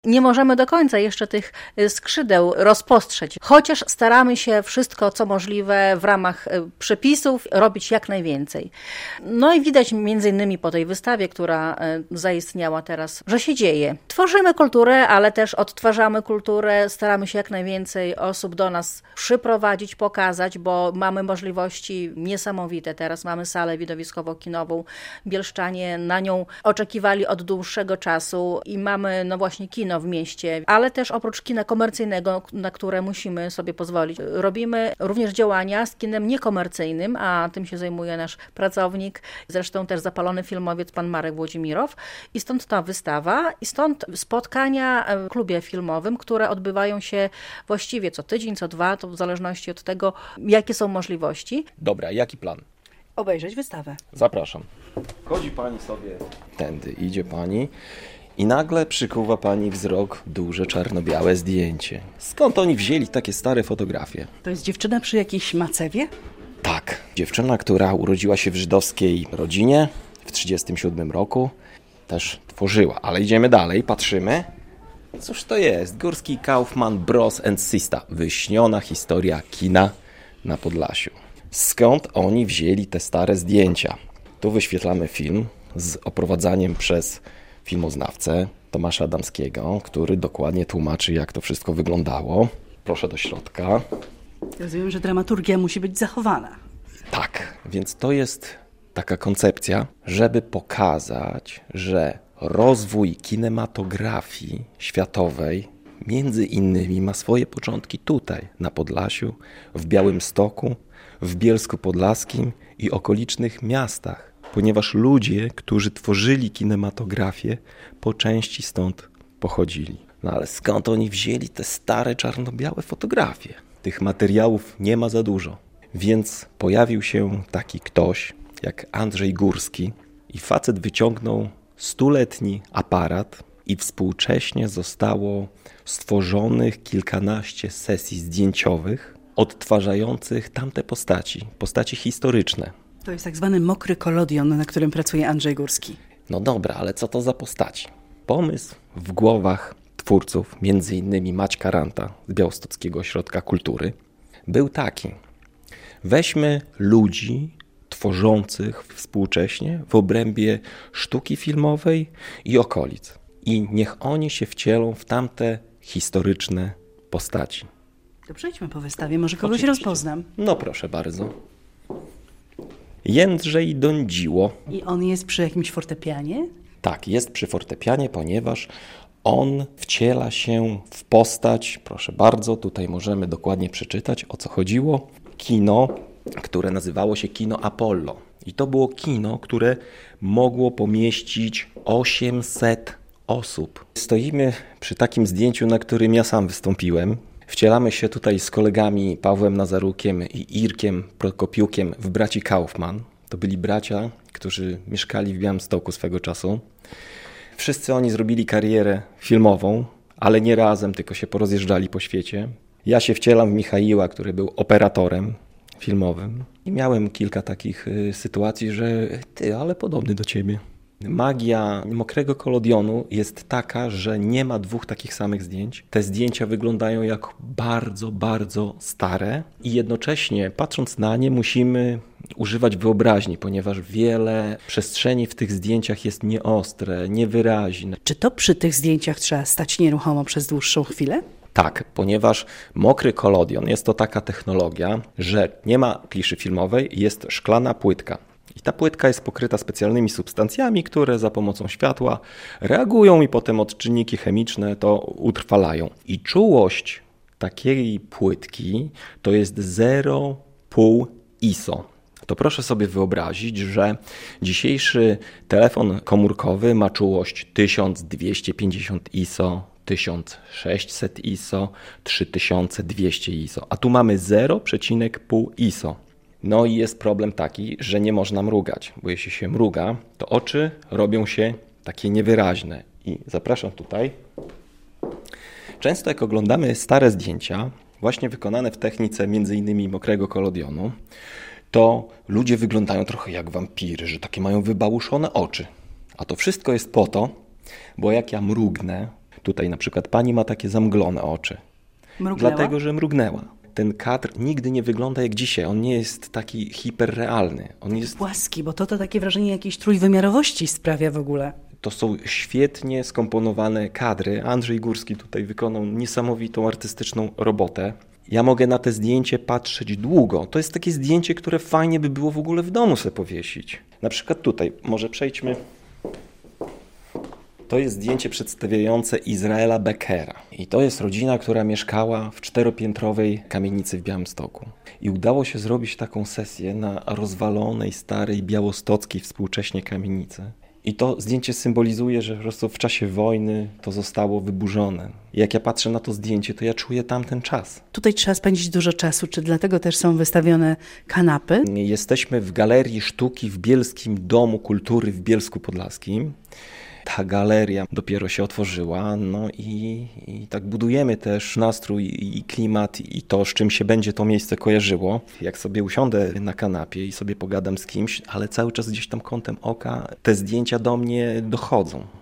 Nie możemy do końca jeszcze tych skrzydeł rozpostrzeć, chociaż staramy się wszystko, co możliwe w ramach przepisów robić jak najwięcej. No i widać między innymi po tej wystawie, która zaistniała teraz, że się dzieje. Tworzymy kulturę, ale też odtwarzamy kulturę, staramy się jak najwięcej osób do nas przyprowadzić, pokazać, bo mamy możliwości niesamowite. Teraz mamy salę widowiskowo-kinową. Bielszczanie na nią oczekiwali od dłuższego czasu i mamy właśnie kino w mieście, ale też oprócz kina komercyjnego, na które musimy sobie pozwolić. Robimy również działania z kinem niekomercyjnym, a tym się zajmuje nasz pracownik, zresztą też zapalony filmowiec pan Marek Włodzimirow. I stąd ta wystawa i stąd spotkania w klubie filmowym, które odbywają się właściwie co tydzień, co dwa, to w zależności od tego, jakie są możliwości. Dobra, jaki plan? Obejrzeć wystawę. Zapraszam. Chodzi pani sobie tędy, idzie pani i nagle przykuwa pani wzrok duże czarno-białe zdjęcie. Skąd oni wzięli takie stare fotografie? To jest dziewczyna przy jakiejś macewie? Tak, dziewczyna, która urodziła się w żydowskiej rodzinie w 1937 roku, też tworzyła. Ale idziemy dalej, patrzymy. Cóż to jest? Górski Kaufman Bros and Sista. Wyśniona historia kina na Podlasiu. Skąd oni wzięli te stare zdjęcia? Tu wyświetlamy film z oprowadzaniem przez filmoznawcę Tomasza Adamskiego, który dokładnie tłumaczy, jak to wszystko wyglądało. Proszę do środka. Rozumiem, że dramaturgia musi być zachowana. Tak, więc to jest taka koncepcja, żeby pokazać, że rozwój kinematografii światowej między innymi ma swoje początki tutaj, na Podlasiu, w Białymstoku, w Bielsku Podlaskim i okolicznych miastach, ponieważ ludzie, którzy tworzyli kinematografię, po części stąd pochodzili. No ale skąd oni wzięli te stare czarno-białe fotografie? Tych materiałów nie ma za dużo. Więc pojawił się taki ktoś jak Andrzej Górski i facet wyciągnął 100-letni aparat i współcześnie zostało stworzonych kilkanaście sesji zdjęciowych odtwarzających tamte postaci historyczne. To jest tak zwany mokry kolodion, na którym pracuje Andrzej Górski. No dobra, ale co to za postaci? Pomysł w głowach twórców, między innymi Maćka Ranta z Białostockiego Ośrodka Kultury, był taki. Weźmy ludzi tworzących współcześnie w obrębie sztuki filmowej i okolic. I niech oni się wcielą w tamte historyczne postaci. To przejdźmy po wystawie, może kogoś Oczywiście. rozpoznam. No proszę bardzo. Jędrzej Dądziło. I on jest przy jakimś fortepianie? Tak, jest przy fortepianie, ponieważ on wciela się w postać, proszę bardzo, tutaj możemy dokładnie przeczytać, o co chodziło. Kino, które nazywało się Kino Apollo. I to było kino, które mogło pomieścić 800 osób. Stoimy przy takim zdjęciu, na którym ja sam wystąpiłem. Wcielamy się tutaj z kolegami Pawłem Nazarukiem i Irkiem Prokopiukiem w braci Kaufman. To byli bracia, którzy mieszkali w Białymstoku swego czasu. Wszyscy oni zrobili karierę filmową, ale nie razem, tylko się porozjeżdżali po świecie. Ja się wcielam w Michaiła, który był operatorem filmowym. I miałem kilka takich sytuacji, że ale podobny do ciebie. Magia mokrego kolodionu jest taka, że nie ma dwóch takich samych zdjęć. Te zdjęcia wyglądają jak bardzo, bardzo stare i jednocześnie patrząc na nie musimy używać wyobraźni, ponieważ wiele przestrzeni w tych zdjęciach jest nieostre, niewyraźne. Czy to przy tych zdjęciach trzeba stać nieruchomo przez dłuższą chwilę? Tak, ponieważ mokry kolodion jest to taka technologia, że nie ma kliszy filmowej, jest szklana płytka. I ta płytka jest pokryta specjalnymi substancjami, które za pomocą światła reagują i potem odczynniki chemiczne to utrwalają. I czułość takiej płytki to jest 0,5 ISO. To proszę sobie wyobrazić, że dzisiejszy telefon komórkowy ma czułość 1250 ISO, 1600 ISO, 3200 ISO, a tu mamy 0,5 ISO. No i jest problem taki, że nie można mrugać, bo jeśli się mruga, to oczy robią się takie niewyraźne. I zapraszam tutaj. Często jak oglądamy stare zdjęcia, właśnie wykonane w technice m.in. mokrego kolodionu, to ludzie wyglądają trochę jak wampiry, że takie mają wybałuszone oczy. A to wszystko jest po to, bo jak ja mrugnę, Tutaj na przykład pani ma takie zamglone oczy. Mrugnęła? Dlatego, że mrugnęła. Ten kadr nigdy nie wygląda jak dzisiaj. On nie jest taki hiperrealny. On jest... Płaski, bo to takie wrażenie jakiejś trójwymiarowości sprawia w ogóle. To są świetnie skomponowane kadry. Andrzej Górski tutaj wykonał niesamowitą artystyczną robotę. Ja mogę na te zdjęcie patrzeć długo. To jest takie zdjęcie, które fajnie by było w ogóle w domu sobie powiesić. Na przykład tutaj, może przejdźmy. To jest zdjęcie przedstawiające Izraela Beckera. I to jest rodzina, która mieszkała w 4-piętrowej kamienicy w Białymstoku. I udało się zrobić taką sesję na rozwalonej, starej, białostockiej współcześnie kamienicy. I to zdjęcie symbolizuje, że po prostu w czasie wojny to zostało wyburzone. I jak ja patrzę na to zdjęcie, to ja czuję tamten czas. Tutaj trzeba spędzić dużo czasu, czy dlatego też są wystawione kanapy? Jesteśmy w Galerii Sztuki w Bielskim Domu Kultury w Bielsku Podlaskim. Ta galeria dopiero się otworzyła, no i tak budujemy też nastrój i klimat i to, z czym się będzie to miejsce kojarzyło. Jak sobie usiądę na kanapie i sobie pogadam z kimś, ale cały czas gdzieś tam kątem oka te zdjęcia do mnie dochodzą.